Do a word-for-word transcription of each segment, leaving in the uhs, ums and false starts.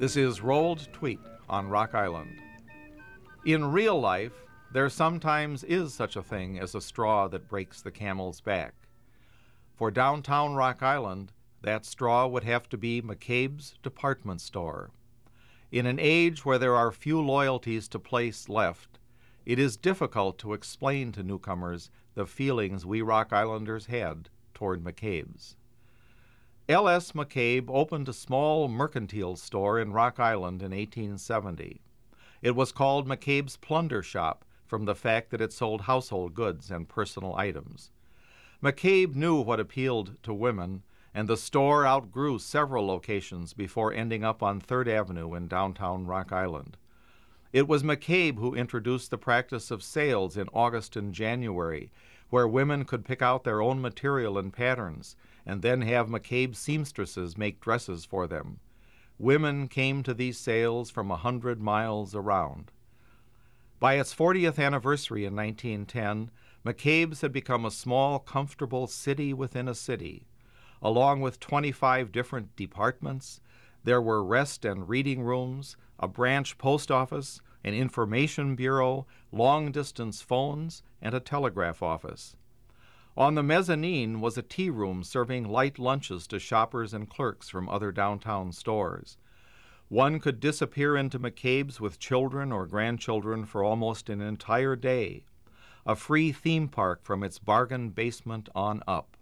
This is Rolled Tweet on Rock Island. In real life, there sometimes is such a thing as a straw that breaks the camel's back. For downtown Rock Island, that straw would have to be McCabe's department store. In an age where there are few loyalties to place left, it is difficult to explain to newcomers the feelings we Rock Islanders had toward McCabe's. L S. McCabe opened a small mercantile store in Rock Island in eighteen seventy. It was called McCabe's Plunder Shop from the fact that it sold household goods and personal items. McCabe knew what appealed to women, and the store outgrew several locations before ending up on Third Avenue in downtown Rock Island. It was McCabe who introduced the practice of sales in August and January, where women could pick out their own material and patterns, and then have McCabe seamstresses make dresses for them. Women came to these sales from a hundred miles around. By its fortieth anniversary in nineteen ten, McCabe's had become a small, comfortable city within a city. Along with twenty-five different departments, there were rest and reading rooms, a branch post office, an information bureau, long-distance phones, and a telegraph office. On the mezzanine was a tea room serving light lunches to shoppers and clerks from other downtown stores. One could disappear into McCabe's with children or grandchildren for almost an entire day. A free theme park from its bargain basement on up.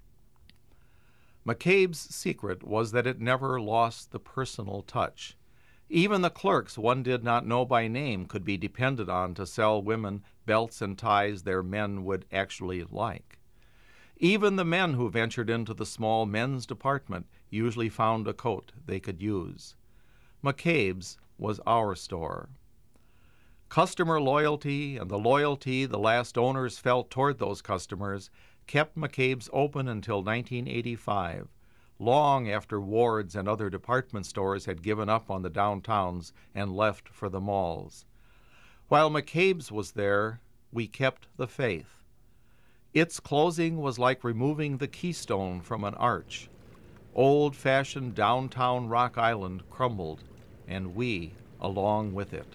McCabe's secret was that it never lost the personal touch. Even the clerks one did not know by name could be depended on to sell women belts and ties their men would actually like. Even the men who ventured into the small men's department usually found a coat they could use. McCabe's was our store. Customer loyalty and the loyalty the last owners felt toward those customers kept McCabe's open until nineteen eighty-five, long after Ward's and other department stores had given up on the downtowns and left for the malls. While McCabe's was there, we kept the faith. Its closing was like removing the keystone from an arch. Old-fashioned downtown Rock Island crumbled, and we along with it.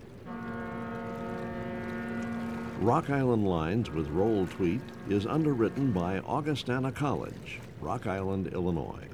Rock Island Lines with Roll Tweet is underwritten by Augustana College, Rock Island, Illinois.